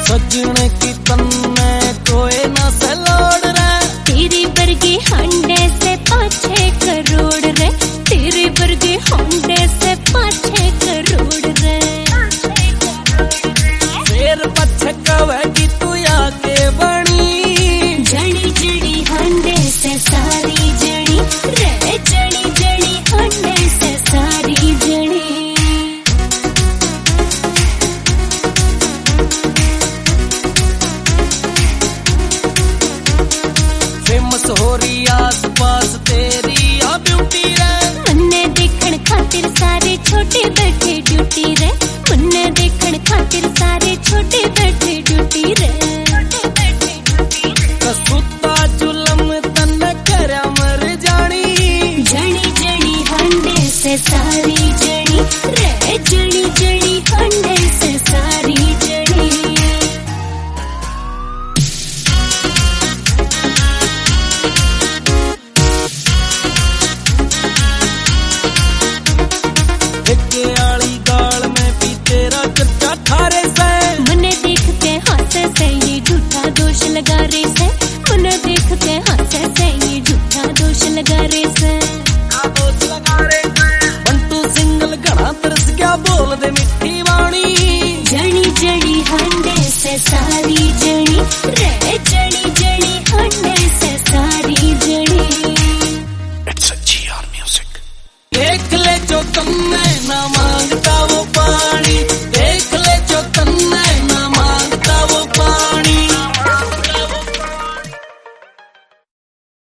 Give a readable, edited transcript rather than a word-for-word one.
सजने की तन्ने कोई ना से लोड़ रे, तेरी बरगी हंडे से 5-6 करोड़ रे, तेरी बरगी हंडे से 5-6 करोड़ रे। फिर पछ कवेगी तू आके बनी, जड़ी जड़ी हंडे से सारी जड़ी रे, जड़ी जड़ी हंडे से सारी जड़ी। फेमस हो रही आस पास तेरी आ ब्यूटी रे, मुन्ने देखण खातिर सारे छोटे बैठे ड्यूटी रे, मुन्ने देखण खातिर सारे छोटे बैठे ड्यूटी रे। कसुता जुलम तन करया मर जानी, जड़ी जड़ी हंडे से सारी जड़ी रे, जड़ी जड़ी हंडे से सारी जड़ी। हिक्के आली गाल में भी तेरा चर्चा थारे से, मुन्ने देख के हंसे से ये झूठा दोष लगा रे से, मुन्ने देख के हंसे से ये झूठा दोष लगा रे से। बंटू सिंगल घड़ा तरस क्या बोल दे मिठी वाणी, जड़ी जड़ी हंडे से सारी जड़ी रे, जड़ी जड़ी हंडे से सारी जड़ी। It's a GR Music. देख ले जो तुमने ना मांगता वो पानी।